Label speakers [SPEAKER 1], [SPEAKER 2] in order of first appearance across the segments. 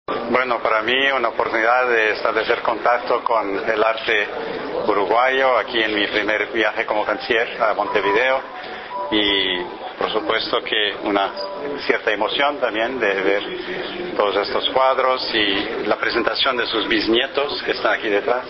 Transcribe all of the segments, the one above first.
[SPEAKER 1] Bueno, para mí una oportunidad de establecer contacto con el arte uruguayo aquí en mi primer viaje como canciller a Montevideo y por supuesto que una cierta emoción también de ver todos estos cuadros y la presentación de sus bisnietos que están aquí detrás.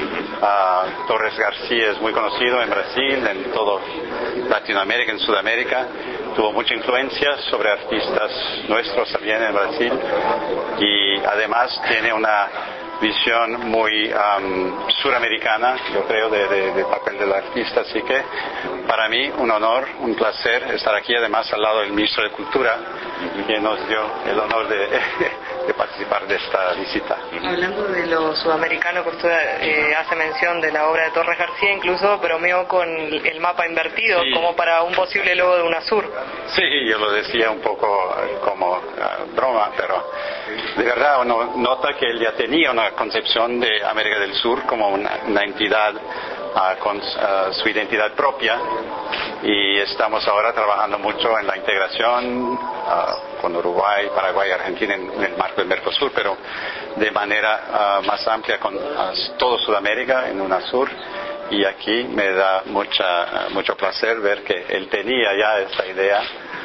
[SPEAKER 1] Torres García es muy conocido en Brasil, en todo Latinoamérica, en Sudamérica. Tuvo mucha influencia sobre artistas nuestros también en Brasil y además tiene una visión muy suramericana, yo creo, de papel del artista. Así que para mí un honor, un placer estar aquí, además al lado del ministro de Cultura, que nos dio el honor de participar de esta visita.
[SPEAKER 2] Hablando de lo sudamericano, que usted hace mención de la obra de Torres García, incluso bromeó con el mapa invertido, sí, como para un posible logo de UNASUR.
[SPEAKER 1] Sí, yo lo decía un poco como broma, pero de verdad uno nota que él ya tenía una concepción de América del Sur como una entidad con su identidad propia, y estamos ahora trabajando mucho en la integración con Uruguay, Paraguay, Argentina en el marco del Mercosur, pero de manera más amplia con todo Sudamérica en UNASUR. Y aquí me da mucho placer ver que él tenía ya esta idea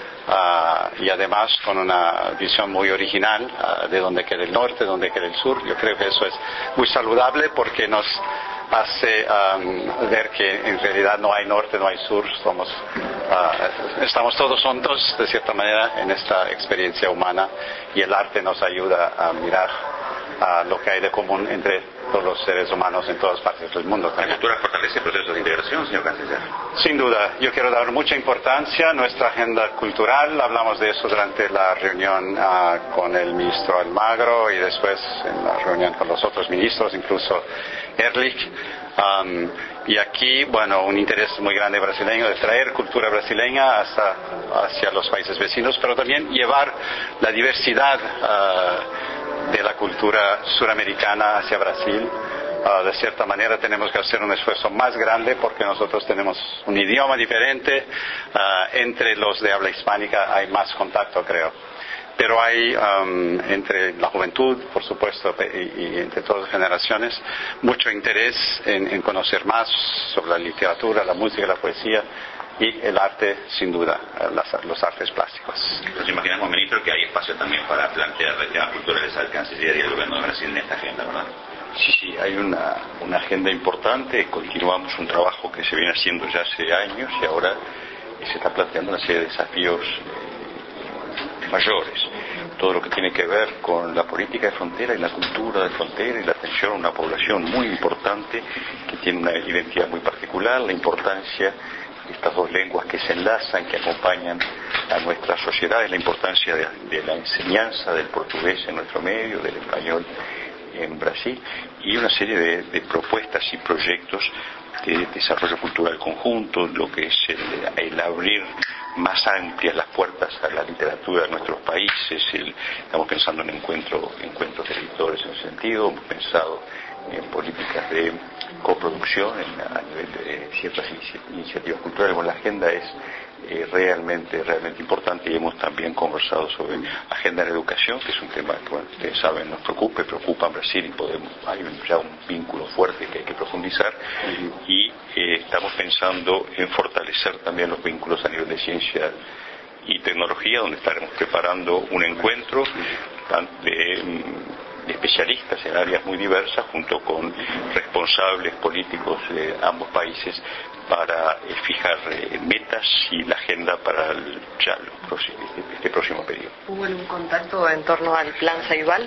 [SPEAKER 1] y además con una visión muy original de dónde queda el norte, dónde queda el sur. Yo creo que eso es muy saludable porque nos hace ver que en realidad no hay norte, no hay sur, estamos todos juntos de cierta manera en esta experiencia humana, y el arte nos ayuda a mirar lo que hay de común entre todos los seres humanos en todas partes del mundo.
[SPEAKER 3] ¿La cultura fortalece procesos de integración, señor canciller?
[SPEAKER 1] Sin duda, yo quiero dar mucha importancia a nuestra agenda cultural. Hablamos de eso durante la reunión con el ministro Almagro y después en la reunión con los otros ministros, incluso Ehrlich. Y aquí, bueno, un interés muy grande brasileño de traer cultura brasileña hacia los países vecinos, pero también llevar la diversidad de la cultura suramericana hacia Brasil. De cierta manera tenemos que hacer un esfuerzo más grande porque nosotros tenemos un idioma diferente. Entre los de habla hispánica hay más contacto, creo. Pero hay entre la juventud, por supuesto, y entre todas las generaciones, mucho interés en conocer más sobre la literatura, la música, la poesía y el arte, sin duda, los artes plásticos.
[SPEAKER 3] Nos imaginamos, ministro, que hay espacio también para plantear temas culturales al canciller y al gobierno de Brasil en esta agenda, ¿verdad?
[SPEAKER 4] Sí, hay una agenda importante. Continuamos un trabajo que se viene haciendo ya hace años y ahora se está planteando una serie de desafíos mayores. Todo lo que tiene que ver con la política de frontera y la cultura de frontera y la atención a una población muy importante que tiene una identidad muy particular, la importancia de estas dos lenguas que se enlazan, que acompañan a nuestras sociedades, la importancia de la enseñanza del portugués en nuestro medio, del español en Brasil, y una serie de propuestas y proyectos de desarrollo cultural conjunto, lo que es el abrir más amplias las puertas a la literatura de nuestros países. Estamos pensando en encuentros de editores en ese sentido, hemos pensado en políticas de coproducción a nivel de ciertas iniciativas culturales. Bueno, la agenda es realmente importante, y hemos también conversado sobre agenda en educación, que es un tema que, bueno, ustedes saben, nos preocupa en Brasil, y hay ya un vínculo fuerte que hay que profundizar, y estamos pensando en fortalecer también los vínculos a nivel de ciencia y tecnología, donde estaremos preparando un encuentro de especialistas en áreas muy diversas junto con responsables políticos de ambos países para fijar metas y la agenda para este próximo periodo.
[SPEAKER 2] ¿Hubo algún contacto en torno al plan Ceibal?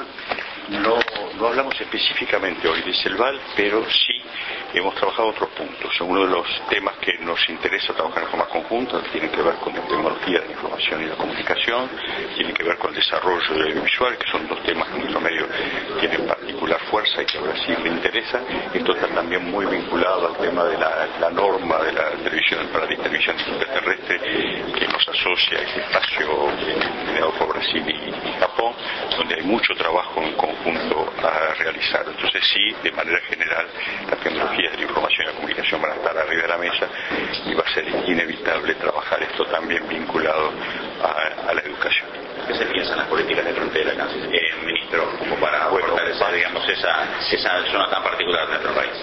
[SPEAKER 4] No hablamos específicamente hoy de Ceibal, pero sí hemos trabajado otros puntos. Uno de los temas que nos interesa trabajar en forma conjunta tiene que ver con la tecnología de la información y la comunicación, tiene que ver con el desarrollo del audiovisual, que son dos temas que en nuestro medio tienen particular fuerza y que a Brasil le interesa. Esto está también muy vinculado al tema de la norma de la televisión, para la televisión terrestre, que nos asocia a ese espacio generado por Brasil y Japón, donde hay mucho trabajo en conjunto a realizar. Entonces sí, de manera general, las tecnologías de la información y la comunicación van a estar arriba de la mesa, y va a ser inevitable trabajar esto también vinculado a la educación.
[SPEAKER 3] ¿Qué se piensa en las políticas de frontera, ministro? esa zona tan particular de nuestro país.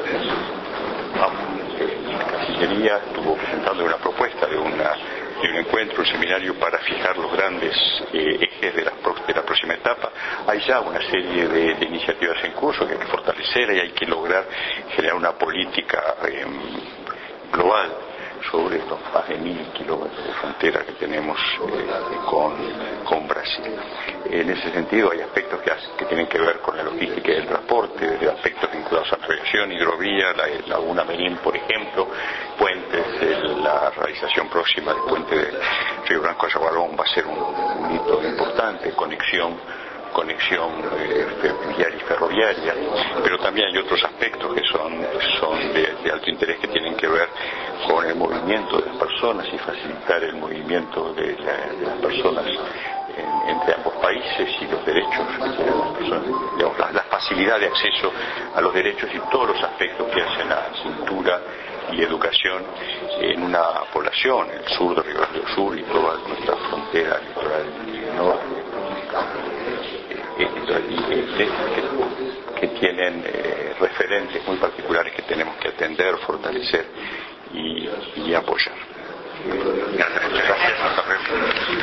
[SPEAKER 4] La Cancillería estuvo presentando una propuesta de un encuentro, un seminario para fijar los grandes ejes de la próxima etapa. Hay ya una serie de iniciativas en curso que hay que fortalecer y hay que lograr generar una política global sobre estos más de 1000 kilómetros de frontera que tenemos con Brasil. En ese sentido hay aspectos que tienen que ver con la logística y el transporte, desde aspectos vinculados a navegación, hidrovía, la laguna Merín, por ejemplo, puentes, la realización próxima del puente de Río Branco a Yaguarón va a ser un hito importante, conexión vial y ferroviaria, pero también hay otros aspectos que son de alto interés que tienen que ver con el movimiento de las personas y facilitar el movimiento de las personas entre ambos países y los derechos que tienen las personas, digamos, la facilidad de acceso a los derechos y todos los aspectos que hacen a cultura y educación en una población, el sur de Río Grande do Sur y toda nuestra frontera litoral norte, que tienen referentes muy particulares que tenemos que atender, fortalecer y apoyar.
[SPEAKER 3] Gracias.